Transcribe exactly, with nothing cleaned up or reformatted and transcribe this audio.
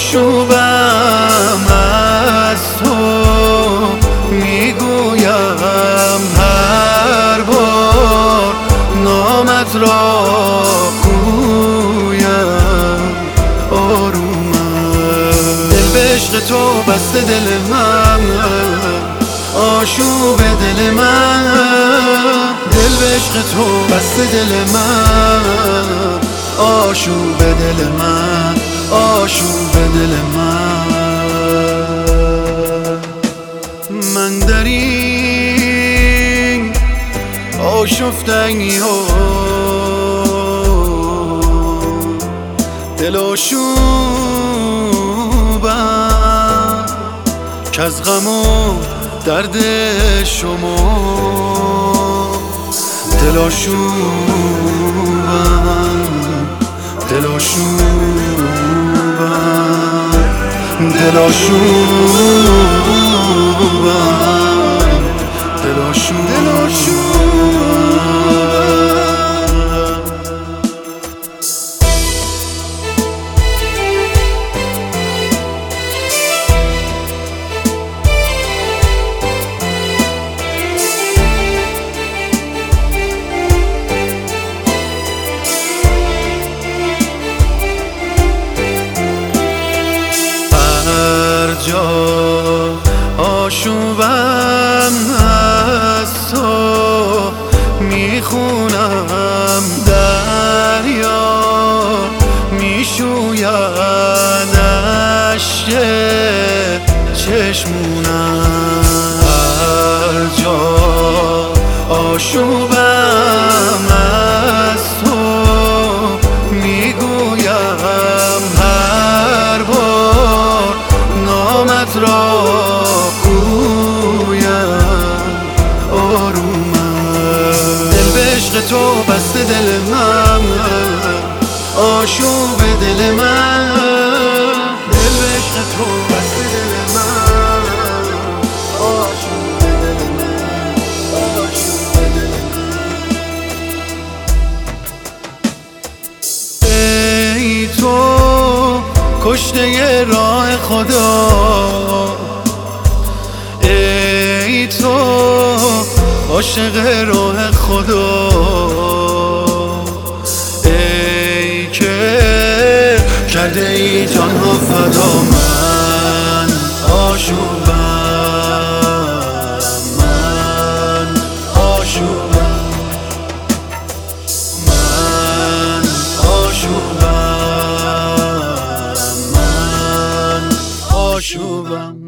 آشوبم از تو میگویم هر بار نامت را گویم آرومم. دل به عشق تو بسته دل من، آشوب دل من. دل به عشق تو بسته دل من، آشوب دل من، آشوب دل من. من در این آشفتگی ها دل آشوبم که از غم و درد شما دل آشوبم، دل آشوبم، دل آشوبم، دل آشوبم. جا آشوبم از تو میخونم، دریا میشوید اشک چشمونم. هر جا آشوبم از تو میگویم هر بار نامت را گویم آرومم. دل به عشق تو بسته دل من، آشوب دل من. دل به عشق تو بسته دل من، آشوب دل من، آشوب دل من. ای تو کشته راه خدا، ای تو عاشق راه خدا، ای که کرده ای جانها فدا. من آشوبم، من آشوبم، من آشوبم، آشوبم.